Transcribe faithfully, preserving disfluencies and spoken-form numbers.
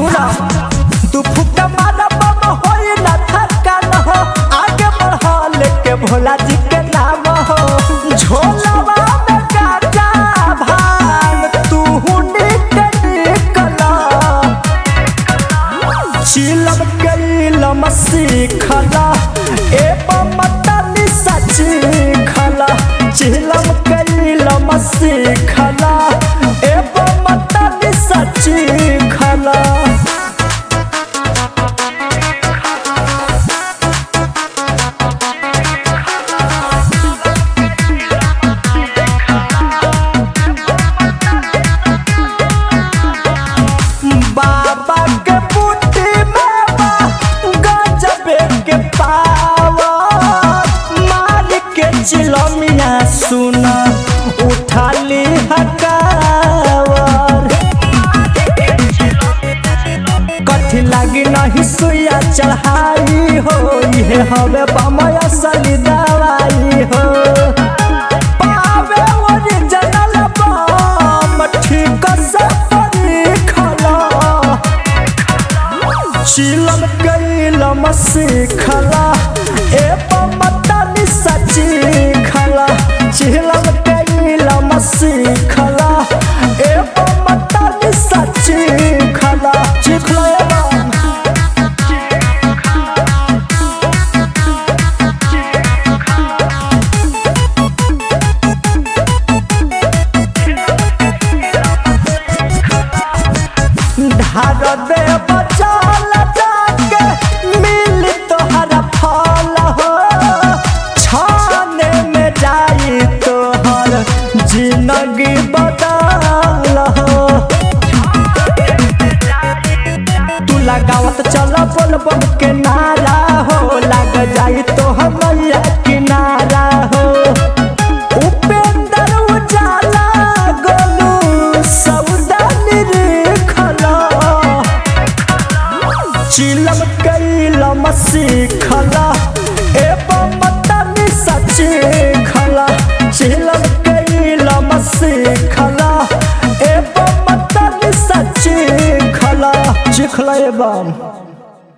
सुना तू फुक मारा बम होई ना थकान हो आगे बढ़ा लेके भोला जी के नाम हो झोलावा में गाजा भांग तू निक निकला चिलम कैलम सीखला ए बमतनी सची खला चिलम कैलम सीखला ए बमतनी सची खला बाबा के बूटी बाबा गजबे के पावा मार के चिलमिया सुना उठाली हकावर कथी लागी नहीं सुइया चढ़ाई हो ये हवे बमय असली दवाई हो पावे ओरिजिनल बम ठीक से चिलम कैलम सीखला ए बमतनी सची खला चिलम कैलम सीखला ए बमतनी सची खला चिखला धार दे बचाल जाके मिल तोहरा फल हो छाने में जाई तोहर जिंदगी बदल हो तू लगावत चल बोल बम के नारा हो लग जाई तोहर मैया किनारा हो उपेंद्र उजाला गोलू सौदानी चिलम कैलम सीखला ए बमतनी सची खला चिलम कैलम सीखला ए बमतनी सची खला चिखला ए बम।